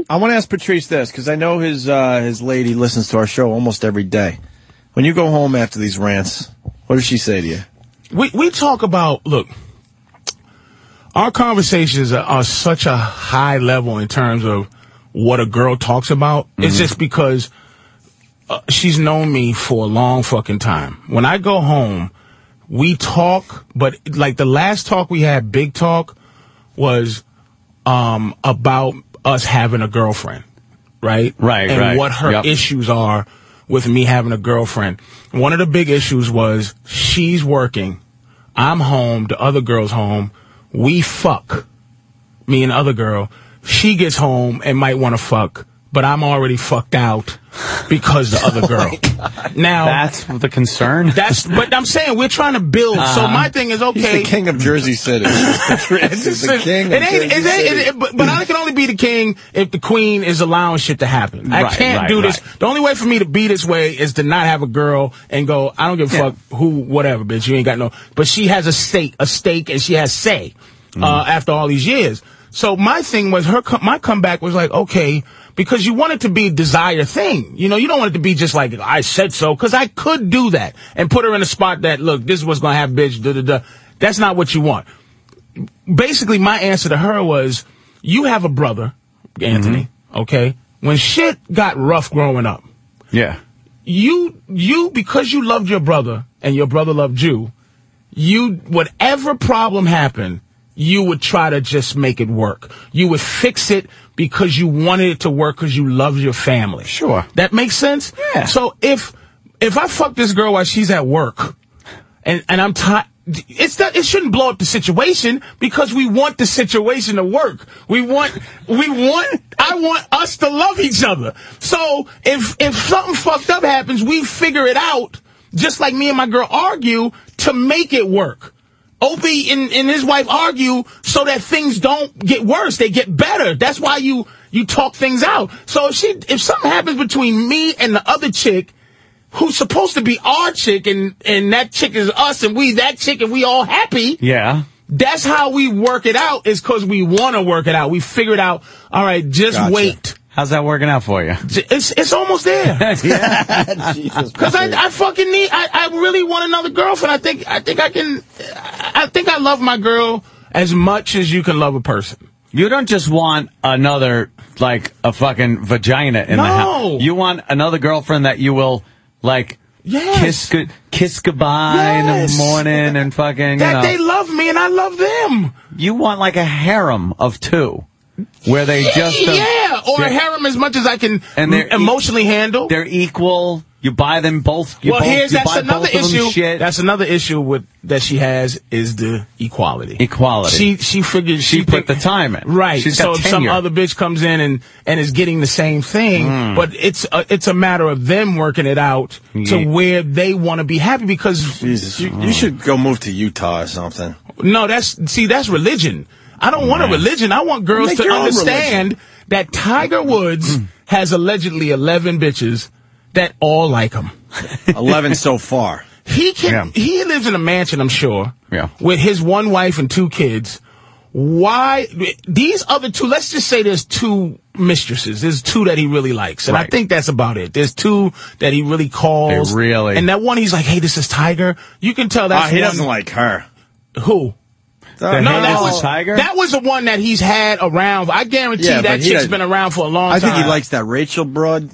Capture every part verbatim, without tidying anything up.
I want to ask Patrice this, because I know his uh, his lady listens to our show almost every day. When you go home after these rants, what does she say to you? We we talk about, look, our conversations are, are such a high level in terms of what a girl talks about. Mm-hmm. It's just because uh, she's known me for a long fucking time. When I go home, we talk, but like the last talk we had, big talk, was um, about us having a girlfriend, right? Right, and right. what her yep. issues are with me having a girlfriend. One of the big issues was she's working, I'm home, the other girl's home, we fuck, me and the other girl. She gets home and might want to fuck, but I'm already fucked out because the other girl. Oh now that's the concern. That's, but I'm saying we're trying to build. Uh, so my thing is, okay, he's the king of Jersey City. He's the king of it ain't, Jersey it ain't, City. it, it, but, but I can only be the king if the queen is allowing shit to happen. I right, can't right, do this. Right. The only way for me to be this way is to not have a girl and go, I don't give a yeah. fuck who, whatever, bitch. You ain't got no. But she has a stake, a stake, and she has say mm. uh, after all these years. So my thing was her. My comeback was like, okay. Because you want it to be a desired thing. You know, you don't want it to be just like, I said so, because I could do that and put her in a spot that, look, this is what's going to happen, bitch, da, da, da. That's not what you want. Basically, my answer to her was, you have a brother, Anthony, mm-hmm. okay? When shit got rough growing up, yeah, you, you, because you loved your brother and your brother loved you, you, whatever problem happened, you would try to just make it work. You would fix it because you wanted it to work because you love your family. Sure. That makes sense? Yeah. So if if I fuck this girl while she's at work and, and I'm tired, it's not, it shouldn't blow up the situation because we want the situation to work. We want, we want, I want us to love each other. So if, if something fucked up happens, we figure it out, just like me and my girl argue, to make it work. Opie and, and his wife argue so that things don't get worse. They get better. That's why you, you talk things out. So if she, if something happens between me and the other chick, who's supposed to be our chick, and, and that chick is us, and we that chick, and we all happy. Yeah. That's how we work it out, is because we want to work it out. We figured out, all right, just gotcha. wait. How's that working out for you? It's it's almost there. Yeah. Because I I fucking need I, I really want another girlfriend. I think I think I can I think I love my girl as much as you can love a person. You don't just want another, like, a fucking vagina in no. the house. You want another girlfriend that you will, like, yes. kiss good kiss goodbye yes. in the morning and fucking, you that know. They love me and I love them. You want like a harem of two. Where they just... Uh, yeah, or a harem as much as I can and they're emotionally e handle. They're equal. You buy them both. You well, both, here's you that's buy another both of them issue. Shit. That's another issue with that she has is the equality. Equality. She she figured she, she put think, the time in. Right. She's so got if some tenure. other bitch comes in and and is getting the same thing, mm. but it's a, it's a matter of them working it out yeah. to where they want to be happy. Because Jesus, you, you should go move to Utah or something. No, that's see that's religion. I don't want a religion. I want girls to understand that Tiger Woods has allegedly eleven bitches that all like him. eleven so far. He can. Yeah. He lives in a mansion, I'm sure, yeah. with his one wife and two kids. Why these other two? Let's just say there's two mistresses. There's two that he really likes, and right. I think that's about it. There's two that he really calls. They really, and that one he's like, "Hey, this is Tiger." You can tell that's uh, he one, doesn't like her. Who? The no, that was Tiger? That was the one that he's had around. I guarantee yeah, that chick's been around for a long I time. I think he likes that Rachel broad.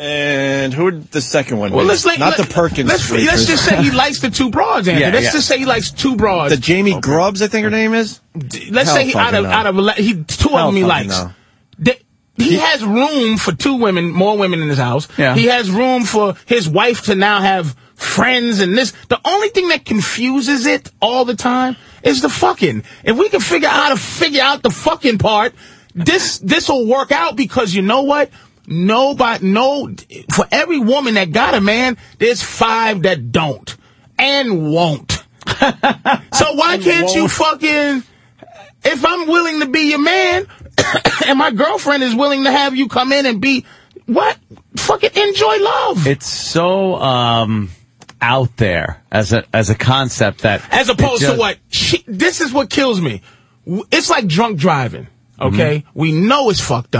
And who would the second one well, be? Let's like, Not let, the Perkins. Let's, let's just say he likes the two broads, Anthony. Yeah, let's yeah. just say he likes two broads. The Jamie okay. Grubbs, I think her name is. Let's Hell say he out of, out of he two Hell of them he likes. The, he, he has room for two women, more women in his house. Yeah. He has room for his wife to now have friends and this. The only thing that confuses it all the time is the fucking. If we can figure out how to figure out the fucking part, this this will work out because you know what? Nobody, no, for every woman that got a man, there's five that don't and won't. So why can't you fucking, if I'm willing to be your man and my girlfriend is willing to have you come in and be, what? Fucking enjoy love. It's so, um, out there as a, as a concept that. As opposed just, to what? She, this is what kills me. It's like drunk driving, okay? Mm-hmm. We know it's fucked up.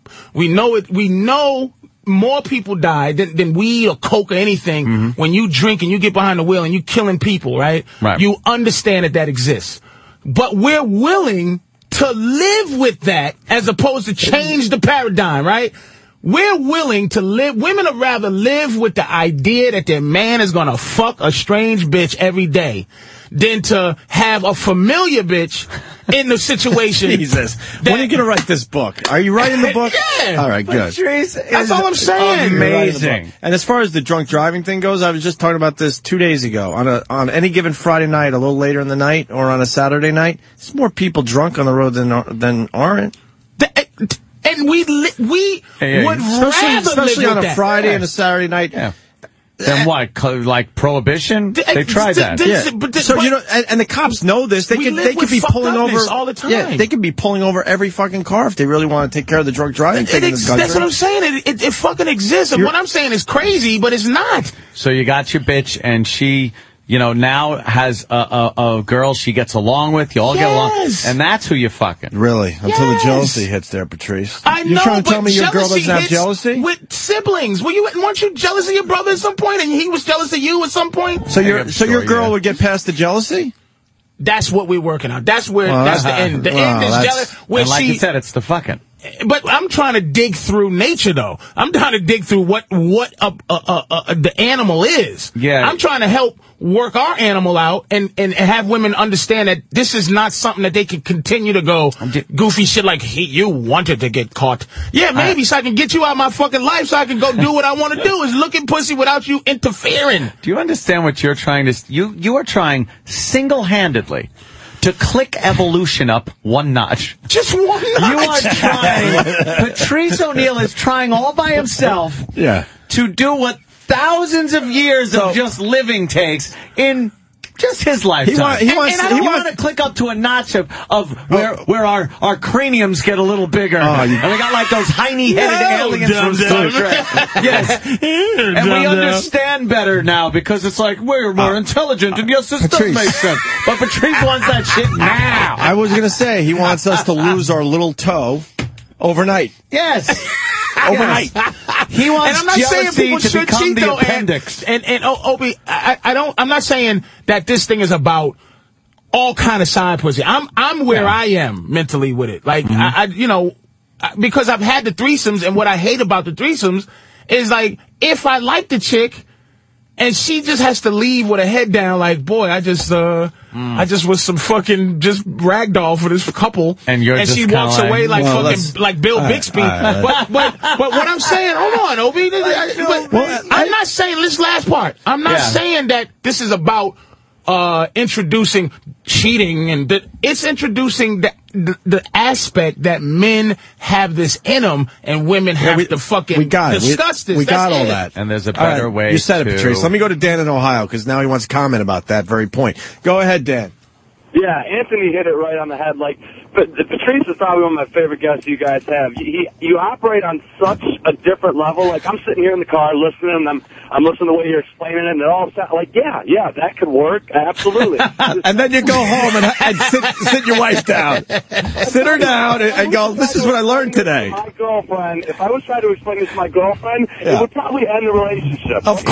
We know it. We know more people die than, than weed or coke or anything Mm-hmm. when you drink and you get behind the wheel and you killing people, right? Right. You understand that that exists. But we're willing to live with that as opposed to change the paradigm, right? We're willing to live, women would rather live with the idea that their man is gonna fuck a strange bitch every day than to have a familiar bitch in the situation. Jesus. that- When are you going to write this book? Are you writing the book? Yeah. All right, good. Patrice That's is all I'm saying. You're writing the book. Amazing. And as far as the drunk driving thing goes, I was just talking about this two days ago. On a on any given Friday night, a little later in the night, or on a Saturday night, there's more people drunk on the road than than aren't. Th- And we li- we Hey, would Especially, rather especially live on with a that. Friday Yeah. and a Saturday night. Yeah. Then what? co- Like prohibition? Th- They tried th- that. th- Yeah. This- but this- so but- you know, and, and the cops know this. They We could live they could with be fucked pulling over upness all the time. Yeah, they could be pulling over every fucking car if they really want to take care of the drunk driving It thing in ex- this country. that's what I'm saying. It, it, it fucking exists. And You're- what I'm saying is crazy, but it's not. So you got your bitch, and she, you know, now has a, a, a girl she gets along with. You all get along, Yes. and that's who you're fucking. Really, until Yes. the jealousy hits there, Patrice. I You're know, trying to but tell me your girl jealousy doesn't have hits jealousy? with siblings. Were you weren't you jealous of your brother at some point, and he was jealous of you at some point? So your I'm so your sure, girl yeah. would get past the jealousy? That's what we're working on. That's where Well, that's the that's- end. The well, end is that's- jealous. Where And like she, you said, it's the fucking. but I'm trying to dig through nature, though. I'm trying to dig through what what uh, uh, uh, uh, the animal is. Yeah. I'm trying to help work our animal out and, and have women understand that this is not something that they can continue to go goofy shit like, he, you wanted to get caught. Yeah, maybe, so I can get you out of my fucking life so I can go do what I want to do, is look at pussy without you interfering. Do you understand what you're trying to? You you are trying single-handedly to click evolution up one notch. Just one You notch. are trying. Patrice O'Neal is trying all by himself Yeah. to do what thousands of years So- of just living takes in just his lifetime. He, wa- he and, wants. and I he don't wants. want to click up to a notch of, of where where our, our craniums get a little bigger. Oh, you- and we got like those hiney-headed No, aliens from Star dumb-dumb. Trek. Yes. And we understand better now because it's like, we're more Uh, intelligent, and yes, this Patrice. does make sense. But Patrice wants that shit now. I was gonna say he wants us to lose our little toe overnight. Yes. Overnight. He wants And I'm not saying jealousy people to should become cheat, the though, appendix. And, and, and oh, Opie, I, I don't, I'm not saying that this thing is about all kind of side pussy. I'm, I'm where Yeah. I am mentally with it. Like, I, I, you know, I- because I've had the threesomes, and what I hate about the threesomes is like, if I like the chick, and she just has to leave with her head down, like, boy, I just, uh, I just was some fucking just ragdoll for this couple, And you're and just she kinda walks like, away like well, let's- fucking like Bill all right, Bixby. all right, but but but what I'm saying, hold on, Obi. I- but Well, I'm not saying this last part. I'm not Yeah. saying that this is about uh introducing cheating, and that it's introducing the, the the aspect that men have this in them, and women have we- to fucking we got it. We- discuss this. we That's got all it. that. And there's a All better right, way You said to... it, Patrice. Let me go to Dan in Ohio because now he wants to comment about that very point. Go ahead, Dan. Yeah, Anthony hit it right on the head. Like, but Patrice is probably one of my favorite guests you guys have. He, you operate on such a different level. Like, I'm sitting here in the car listening, and I'm I'm listening to the way you're explaining it, and it all sounds like, yeah, yeah, that could work, absolutely. And then you go home and, and sit, sit your wife down. Sit her down and, and go, this is what I learned today. My girlfriend, if I was trying to explain this to my girlfriend, Yeah. it would probably end the relationship. Of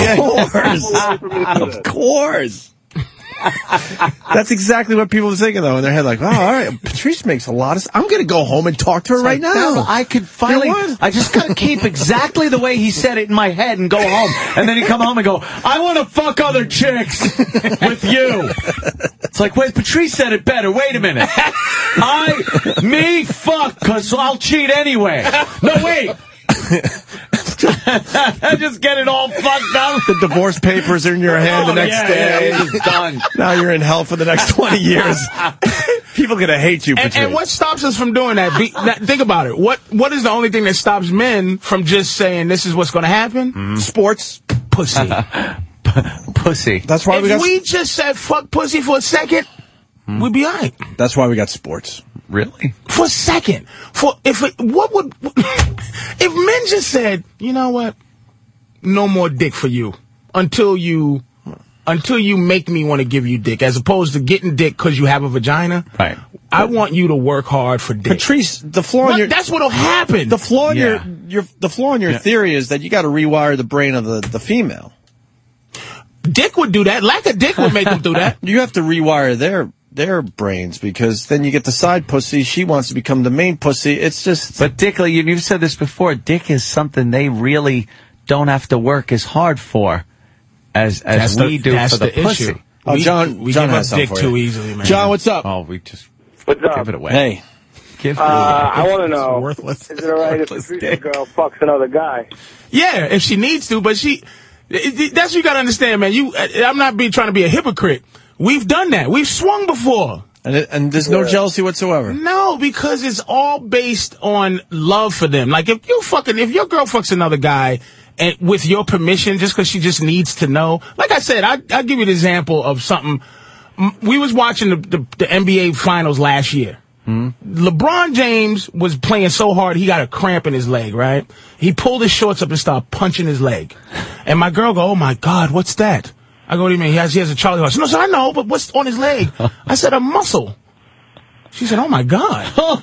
course. Of course. That's exactly what people are thinking, though, in their head. Like, oh, all right, Patrice makes a lot of... I'm going to go home and talk to her right now. No, I could finally... You know what? I just got to keep exactly the way he said it in my head and go home. And then he come home and go, I want to fuck other chicks with you. It's like, wait, Patrice said it better. Wait a minute. I, me, fuck, because I'll cheat anyway. No, wait. I just get it all fucked up. The divorce papers are in your hand Oh, the next yeah, day. yeah, it's done. Now you're in hell for the next twenty years. People are going to hate you, And, Patrice. and what stops us from doing that? Be, that? Think about it. What What is the only thing that stops men from just saying this is what's going to happen? Sports. Pussy. Pussy. That's why we If got... we just said fuck pussy for a second, we'd be all right. That's why we got sports. Really? For a second. For if it, what would if men just said, you know what? No more dick for you until you until you make me want to give you dick, as opposed to getting dick because you have a vagina. Right. I want you to work hard for dick. Patrice, the flaw in What? your That's what'll happen. the flaw in Yeah. your your the flaw in your Yeah. theory is that you got to rewire the brain of the the female. Dick would do that. Lack of dick would make them do that. You have to rewire their their brains because then you get the side pussy. She wants to become the main pussy. It's just. But Dick, you, you've said this before. Dick is something they really don't have to work as hard for as as That's we the, do that's for the, the pussy. issue. Oh, we, John, we John give has up dick something for too you. easily, man. John, what's up? Oh, we just What's up? give it away. Hey, Give it Uh, away. I want to know, worthless. is it all right if the Worthless Patrice dick. girl fucks another guy? Yeah, if she needs to, but she. it- it- That's what you gotta understand, man. You, I'm not be trying to be a hypocrite. We've done that. We've swung before. and it, and there's no Yeah. jealousy whatsoever. No, because it's all based on love for them. Like if you fucking, if your girl fucks another guy and with your permission, just because she just needs to know. Like I said, I I'll give you an example of something. M- We was watching the the, the N B A finals last year. LeBron James was playing so hard he got a cramp in his leg, right? He pulled his shorts up and started punching his leg. And my girl go, "Oh my God, what's that?" I go, "What do you mean? He has he has a Charlie horse." No, sir, I know, but what's on his leg? I said, "A muscle." She said, "Oh my God." Oh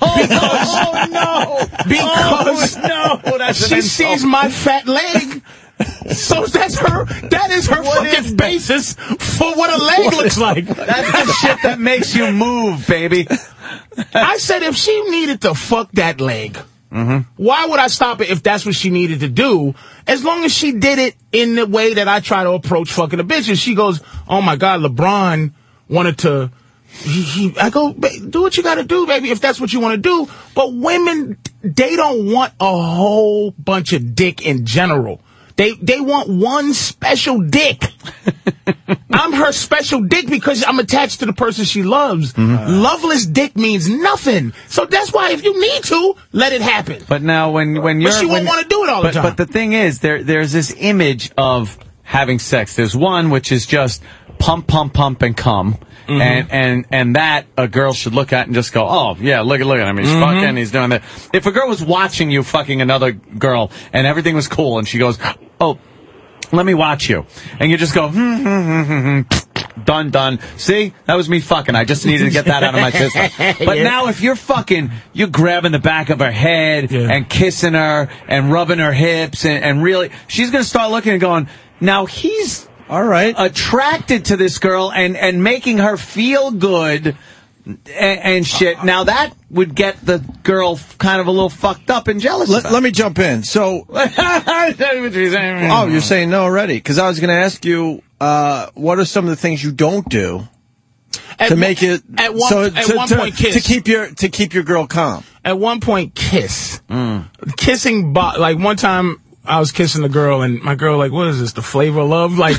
no! Because Oh, no! That's an she insult. sees my fat leg. So that's her, that is her What is fucking basis for what a leg looks like. That's the shit that makes you move, baby. I said if she needed to fuck that leg, Mm-hmm. why would I stop it if that's what she needed to do? As long as she did it in the way that I try to approach fucking a bitch. And she goes, "Oh my God, LeBron wanted to." He, he, I go, "Ba- do what you got to do, baby, if that's what you want to do. But women, they don't want a whole bunch of dick in general. They they want one special dick. I'm her special dick because I'm attached to the person she loves. Loveless dick means nothing. So that's why if you need to, let it happen. But now, when when you're, she won't when- wanna do it all the but, time. But the thing is, there there's this image of having sex. There's one which is just pump, pump, pump, and come, Mm-hmm. and and and that a girl should look at and just go, "Oh yeah, look at look at him. He's Mm-hmm. fucking. He's doing that." If a girl was watching you fucking another girl and everything was cool, and she goes, "Oh, let me watch you," and you just go, hmm, hmm, hmm, hmm, hmm. Done, done. See, that was me fucking. I just needed to get that out of my system. But Yeah. now, if you're fucking, you're grabbing the back of her head Yeah. and kissing her and rubbing her hips, and, and really, she's gonna start looking and going, now he's All right. attracted to this girl and and making her feel good. And, and shit. Now that would get the girl kind of a little fucked up and jealous. Let, about let me jump in. So, it. oh, you're saying no already? Because I was going to ask you, uh, what are some of the things you don't do At to one- make it at one, so at to, one to- point kiss. to keep your to keep your girl calm? At one point, kiss. Mm. Kissing, bo- like one time I was kissing a girl and my girl like, "What is this, the flavor of love?" Like,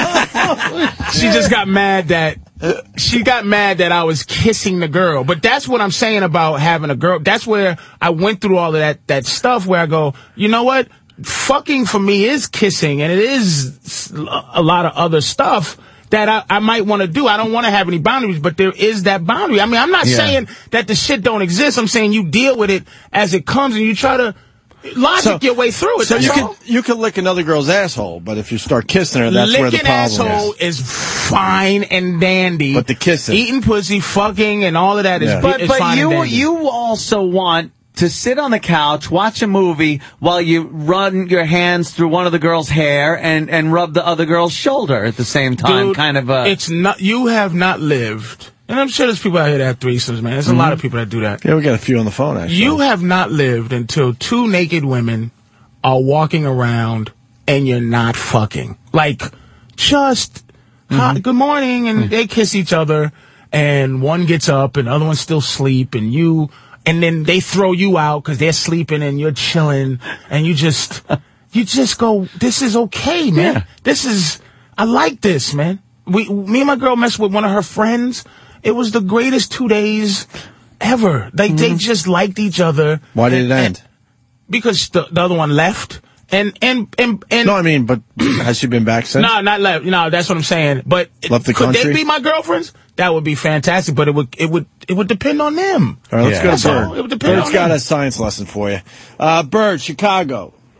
she just got mad that, she got mad that I was kissing the girl. But that's what I'm saying about having a girl. That's where I went through all of that, that stuff where I go, you know what? Fucking for me is kissing, and it is a lot of other stuff that I, I might want to do. I don't want to have any boundaries, but there is that boundary. I mean, I'm not Yeah. saying that the shit don't exist. I'm saying you deal with it as it comes and you try to logic your way through it. So That's you all. can you can lick another girl's asshole, but if you start kissing her, that's where the Licking problem asshole is. is fine and dandy. But the kissing. Eating pussy, fucking, and all of that is, Yeah. But is but fine and you dandy. you also want to sit on the couch, watch a movie while you run your hands through one of the girl's hair and and rub the other girl's shoulder at the same time. Dude, kind of a. it's not, you have not lived, and I'm sure there's people out here that have threesomes, man. There's a lot of people that do that. Yeah, we got a few on the phone actually. You have not lived until two naked women are walking around and you're not fucking. Like, just, hi, good morning, and they kiss each other, and one gets up and the other one's still asleep, and you, and then they throw you out because they're sleeping and you're chilling, and you just, you just go, this is okay, man. Yeah. This is, I like this, man. We, me and my girl messed with one of her friends. It was the greatest two days ever. Like, they just liked each other. Why did it And- end? Because the, the other one left, and and and and No, I mean, but has she been back since? no, not left. No, that's what I'm saying. But Left the could country? they be my girlfriends? That would be fantastic. But it would it would it would depend on them. All right, let's Yeah. go That's to all. Bird. It would depend Bird's on got them. a science lesson for you. Uh, Bird, Chicago.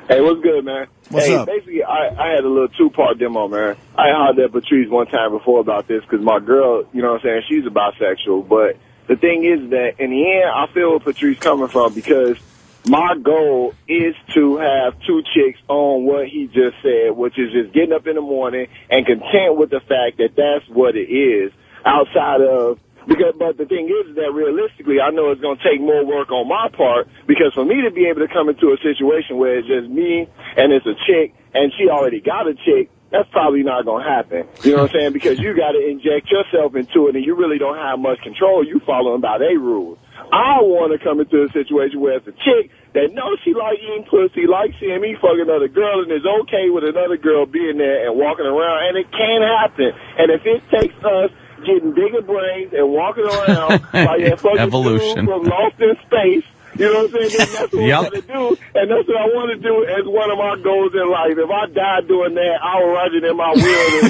Hey, what's good, man? What's hey, up? basically, I, I had a little two-part demo, man. I hollered at Patrice one time before about this because my girl, you know what I'm saying, she's a bisexual. But the thing is that in the end, I feel where Patrice coming from because my goal is to have two chicks on what he just said, which is just getting up in the morning and content with the fact that that's what it is outside of Because, but the thing is that realistically, I know it's going to take more work on my part because for me to be able to come into a situation where it's just me and it's a chick and she already got a chick, that's probably not going to happen. You know what I'm saying? Because you got to inject yourself into it and you really don't have much control. You following by their rules. I want to come into a situation where it's a chick that knows she like eating pussy, like seeing me fucking another girl, and is okay with another girl being there and walking around, and it can happen. And if it takes us getting bigger brains and walking around like that fucking Evolution. dude from Lost in Space, you know what I'm saying? That's what Yep. I'm going to do, and that's what I want to do as one of my goals in life. If I die doing that, I will write it in my will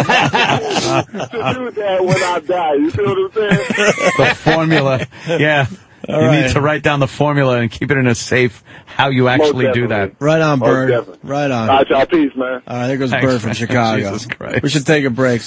to do that when I die. You see what I'm saying? The formula. Yeah. All you right. need to write down the formula and keep it in a safe how you actually do that. Right on, Most Bird. definitely. Right on. All right, y'all. Peace, man. All right, there goes Thanks, Bird from man. Chicago. Jesus Christ. We should take a break.